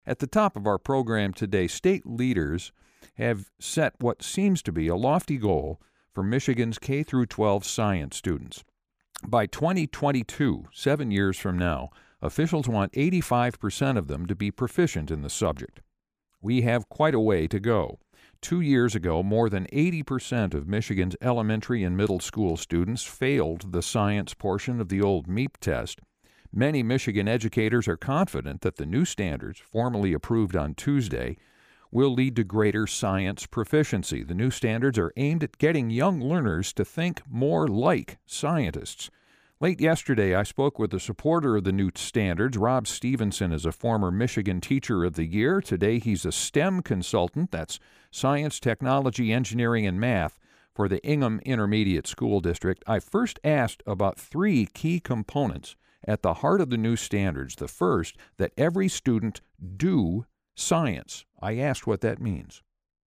At the top of our program today, state leaders have set what seems to be a lofty goal for Michigan's K through 12 science students. By 2022, 7 years from now, officials want 85% of them to be proficient in the subject. We have quite a way to go. 2 years ago, more than 80% of Michigan's elementary and middle school students failed the science portion of the old MEP test. Many Michigan educators are confident that the new standards, formally approved on Tuesday, will lead to greater science proficiency. The new standards are aimed at getting young learners to think more like scientists. Late yesterday, I spoke with a supporter of the new standards. Rob Stevenson is a former Michigan Teacher of the Year. Today, he's a STEM consultant. That's Science, Technology, Engineering, and Math for the Ingham Intermediate School District. I first asked about 3 key components at the heart of the new standards. The first, that every student do science. I asked what that means.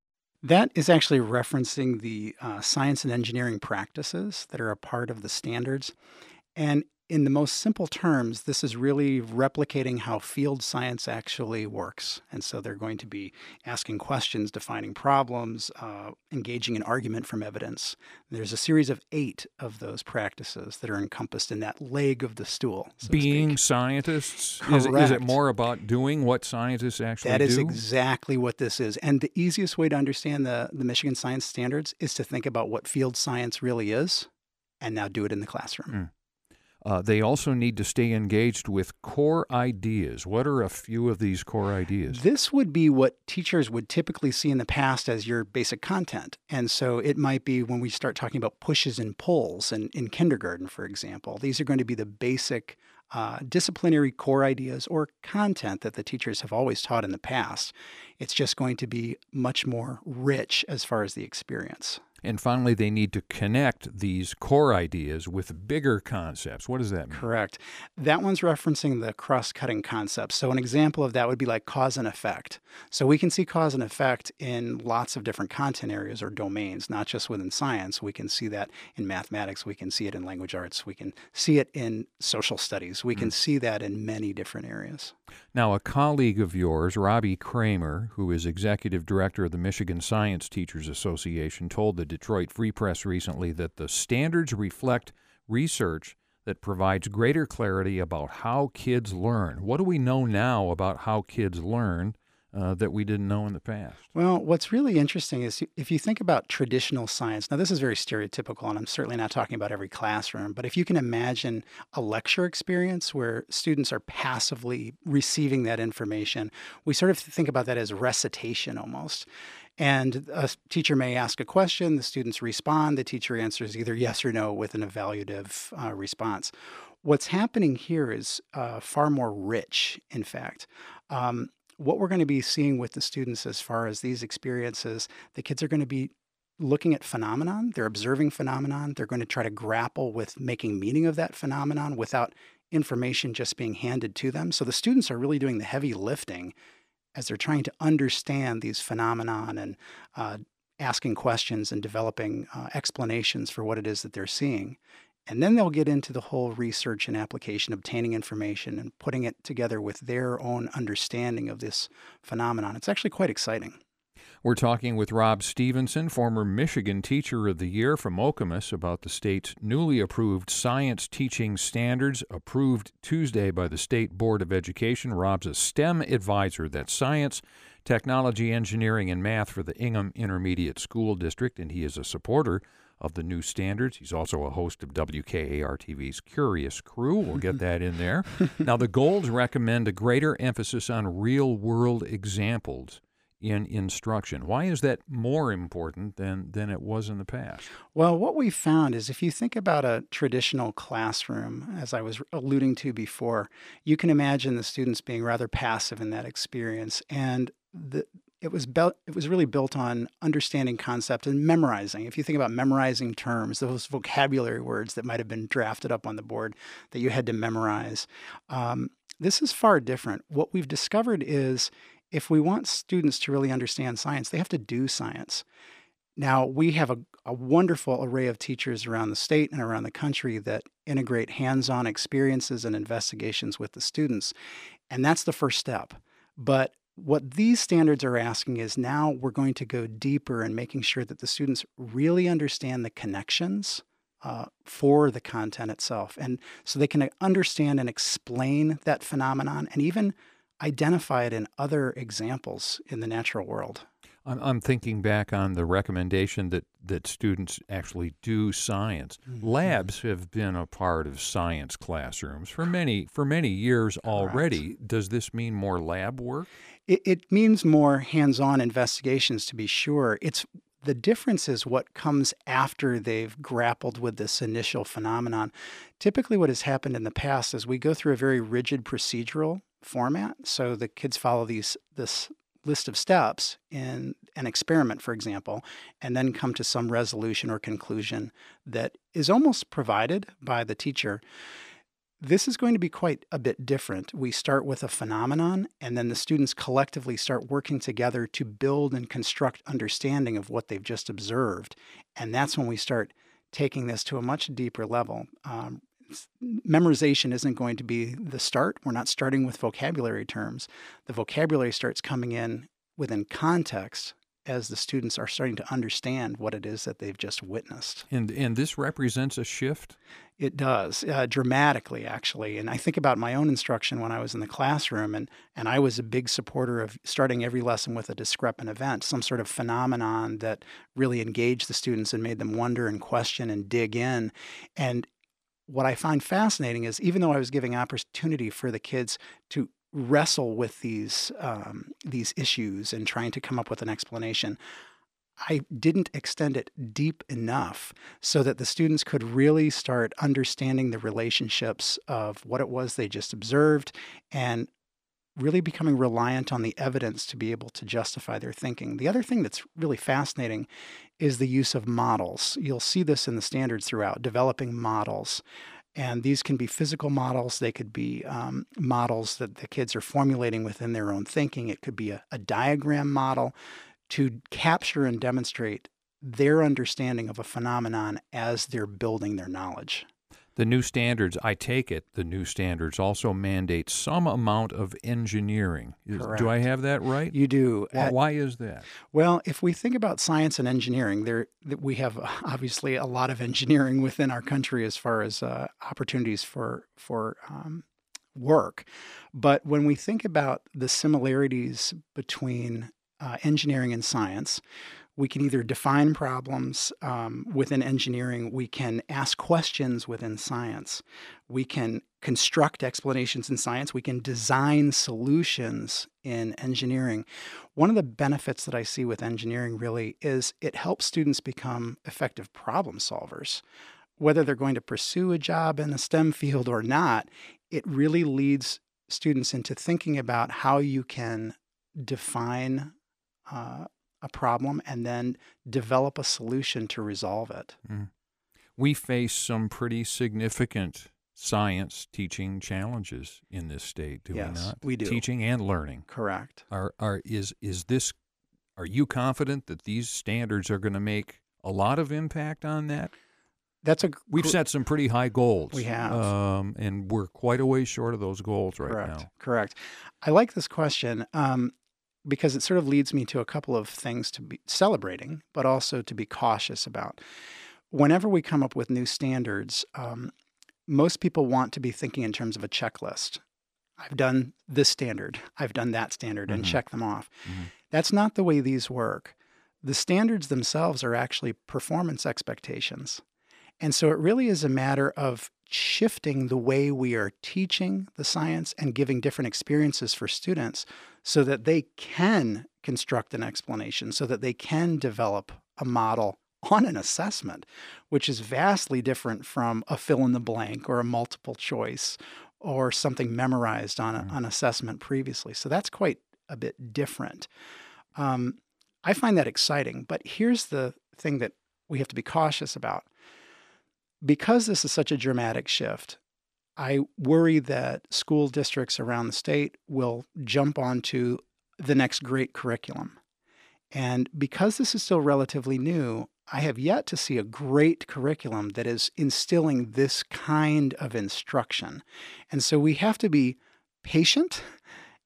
That is actually referencing the science and engineering practices that are a part of the standards. And in the most simple terms, this is really replicating how field science actually works. And so they're going to be asking questions, defining problems, engaging in argument from evidence. There's a series of 8 of those practices that are encompassed in that leg of the stool. So Being scientists? Is it more about doing what scientists actually do? That is exactly what this is. And the easiest way to understand the Michigan Science Standards is to think about what field science really is and now do it in the classroom. They also need to stay engaged with core ideas. What are a few of these core ideas? This would be what teachers would typically see in the past as your basic content. And so it might be when we start talking about pushes and pulls in kindergarten, for example. These are going to be the basic disciplinary core ideas or content that the teachers have always taught in the past. It's just going to be much more rich as far as the experience. And finally, they need to connect these core ideas with bigger concepts. What does that mean? Correct. That one's referencing the cross-cutting concept. So an example of that would be like cause and effect. So we can see cause and effect in lots of different content areas or domains, not just within science. We can see that in mathematics. We can see it in language arts. We can see it in social studies. We can see that in many different areas. Now, a colleague of yours, Robbie Kramer, who is executive director of the Michigan Science Teachers Association, told the Detroit Free Press recently that the standards reflect research that provides greater clarity about how kids learn. What do we know now about how kids learn that we didn't know in the past? Well, what's really interesting is if you think about traditional science, now this is very stereotypical, and I'm certainly not talking about every classroom, but if you can imagine a lecture experience where students are passively receiving that information, we sort of think about that as recitation almost. And a teacher may ask a question, the students respond, the teacher answers either yes or no with an evaluative response. What's happening here is far more rich, in fact. What we're going to be seeing with the students as far as these experiences, the kids are going to be looking at phenomenon, they're observing phenomenon, they're going to try to grapple with making meaning of that phenomenon without information just being handed to them. So the students are really doing the heavy lifting as they're trying to understand these phenomenon and asking questions and developing explanations for what it is that they're seeing. And then they'll get into the whole research and application, obtaining information and putting it together with their own understanding of this phenomenon. It's actually quite exciting. We're talking with Rob Stevenson, former Michigan Teacher of the Year from Okemos, about the state's newly approved science teaching standards, approved Tuesday by the State Board of Education. Rob's a STEM advisor. That's Science, Technology, Engineering, and Math for the Ingham Intermediate School District, and he is a supporter of the new standards. He's also a host of WKAR-TV's Curious Crew. We'll get that in there. Now, the goals recommend a greater emphasis on real-world examples in instruction. Why is that more important than it was in the past? Well, what we found is if you think about a traditional classroom, as I was alluding to before, you can imagine the students being rather passive in that experience. And it was really built on understanding concept and memorizing. If you think about memorizing terms, those vocabulary words that might have been drafted up on the board that you had to memorize, this is far different. What we've discovered is if we want students to really understand science, they have to do science. Now, we have a wonderful array of teachers around the state and around the country that integrate hands-on experiences and investigations with the students, and that's the first step. But What these standards are asking is now we're going to go deeper in making sure that the students really understand the connections for the content itself. And so they can understand and explain that phenomenon and even identify it in other examples in the natural world. I'm thinking back on the recommendation that students actually do science. Labs have been a part of science classrooms for many years already. Does this mean more lab work? It means more hands-on investigations, to be sure. The difference is what comes after they've grappled with this initial phenomenon. Typically, what has happened in the past is we go through a very rigid procedural format. So the kids follow this list of steps in an experiment, for example, and then come to some resolution or conclusion that is almost provided by the teacher. This is going to be quite a bit different. We start with a phenomenon, and then the students collectively start working together to build and construct understanding of what they've just observed. And that's when we start taking this to a much deeper level. Memorization isn't going to be the start. We're not starting with vocabulary terms. The vocabulary starts coming in within context as the students are starting to understand what it is that they've just witnessed. And this represents a shift? It does, dramatically, actually. And I think about my own instruction when I was in the classroom, and I was a big supporter of starting every lesson with a discrepant event, some sort of phenomenon that really engaged the students and made them wonder and question and dig in. And what I find fascinating is even though I was giving opportunity for the kids to wrestle with these issues and trying to come up with an explanation, I didn't extend it deep enough so that the students could really start understanding the relationships of what it was they just observed and really becoming reliant on the evidence to be able to justify their thinking. The other thing that's really fascinating is the use of models. You'll see this in the standards throughout, developing models. And these can be physical models. They could be models that the kids are formulating within their own thinking. It could be a diagram model to capture and demonstrate their understanding of a phenomenon as they're building their knowledge. The new standards, I take it, the new standards also mandate some amount of engineering. Correct. Do I have that right? You do. Why is that? Well, if we think about science and engineering, we have obviously a lot of engineering within our country as far as opportunities for work. But when we think about the similarities between engineering and science, we can either define problems within engineering, we can ask questions within science, we can construct explanations in science, we can design solutions in engineering. One of the benefits that I see with engineering really is it helps students become effective problem solvers. Whether they're going to pursue a job in a STEM field or not, it really leads students into thinking about how you can define a problem and then develop a solution to resolve it. We face some pretty significant science teaching challenges in this state, do we not? Yes, we do. Teaching and learning. Correct. Are you confident that these standards are going to make a lot of impact on that? We've set some pretty high goals. We have. And we're quite a ways short of those goals right now. Correct. I like this question. Because it sort of leads me to a couple of things to be celebrating, but also to be cautious about. Whenever we come up with new standards, most people want to be thinking in terms of a checklist. I've done this standard, I've done that standard, and check them off. That's not the way these work. The standards themselves are actually performance expectations. And so it really is a matter of shifting the way we are teaching the science and giving different experiences for students so that they can construct an explanation, so that they can develop a model on an assessment, which is vastly different from a fill in the blank or a multiple choice or something memorized on an assessment previously. So that's quite a bit different. I find that exciting, but here's the thing that we have to be cautious about. Because this is such a dramatic shift, I worry that school districts around the state will jump onto the next great curriculum. And because this is still relatively new, I have yet to see a great curriculum that is instilling this kind of instruction. And so we have to be patient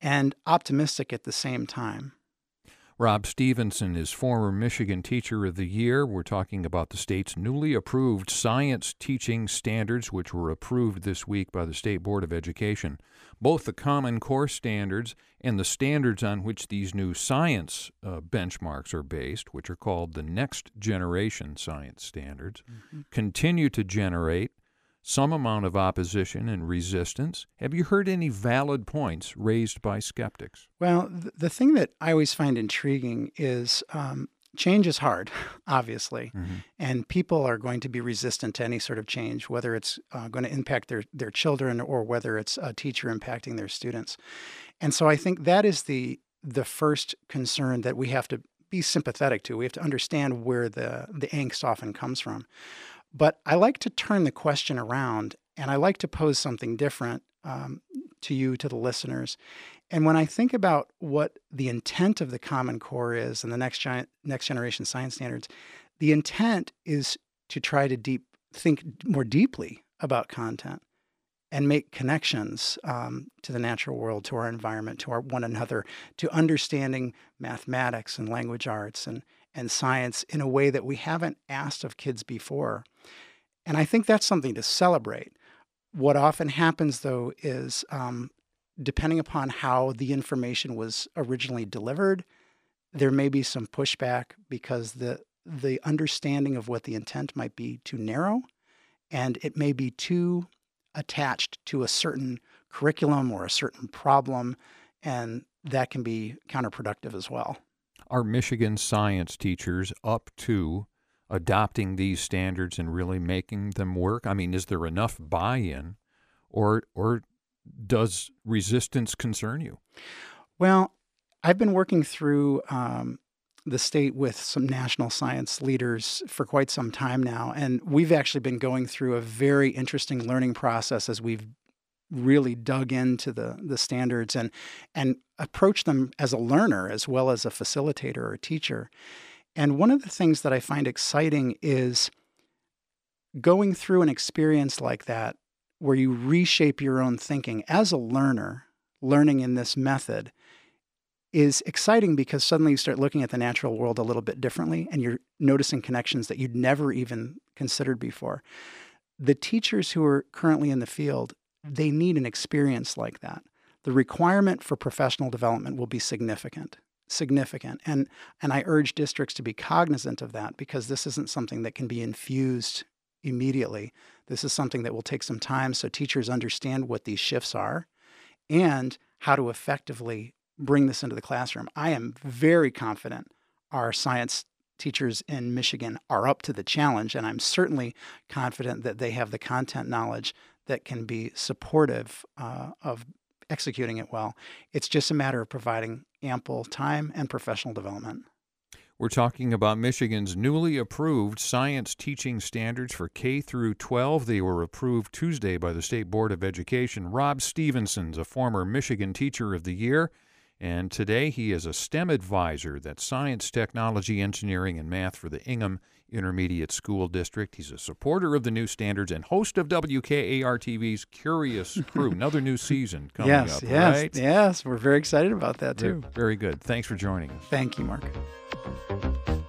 and optimistic at the same time. Rob Stevenson is former Michigan Teacher of the Year. We're talking about the state's newly approved science teaching standards, which were approved this week by the State Board of Education. Both the Common Core standards and the standards on which these new science benchmarks are based, which are called the Next Generation Science Standards, continue to generate some amount of opposition and resistance. Have you heard any valid points raised by skeptics? Well, the thing that I always find intriguing is change is hard, obviously, and people are going to be resistant to any sort of change, whether it's going to impact their children or whether it's a teacher impacting their students. And so I think that is the first concern that we have to be sympathetic to. We have to understand where the angst often comes from. But I like to turn the question around, and I like to pose something different to you, to the listeners. And when I think about what the intent of the Common Core is and the Next Generation Science Standards, the intent is to try to think more deeply about content and make connections to the natural world, to our environment, to one another, to understanding mathematics and language arts and science in a way that we haven't asked of kids before. And I think that's something to celebrate. What often happens, though, is depending upon how the information was originally delivered, there may be some pushback because the understanding of what the intent might be too narrow, and it may be too attached to a certain curriculum or a certain problem, and that can be counterproductive as well. Are Michigan science teachers up to adopting these standards and really making them work? I mean, is there enough buy-in, or does resistance concern you? Well, I've been working through the state with some national science leaders for quite some time now, and we've actually been going through a very interesting learning process as we've really dug into the standards and approach them as a learner as well as a facilitator or a teacher. And one of the things that I find exciting is going through an experience like that where you reshape your own thinking as a learner. Learning in this method is exciting because suddenly you start looking at the natural world a little bit differently and you're noticing connections that you'd never even considered before. The teachers who are currently in the field, they need an experience like that. The requirement for professional development will be significant. And I urge districts to be cognizant of that because this isn't something that can be infused immediately. This is something that will take some time so teachers understand what these shifts are and how to effectively bring this into the classroom. I am very confident our science teachers in Michigan are up to the challenge, and I'm certainly confident that they have the content knowledge that can be supportive of executing it well. It's just a matter of providing ample time and professional development. We're talking about Michigan's newly approved science teaching standards for K through 12. They were approved Tuesday by the State Board of Education. Rob Stevenson's a former Michigan Teacher of the Year, and today he is a STEM advisor. That's science, technology, engineering, and math for the Ingham Intermediate School District. He's a supporter of the new standards and host of WKAR-TV's Curious Crew. Another new season coming up, right? Yes, we're very excited about that, too. Very good. Thanks for joining us. Thank you, Mark.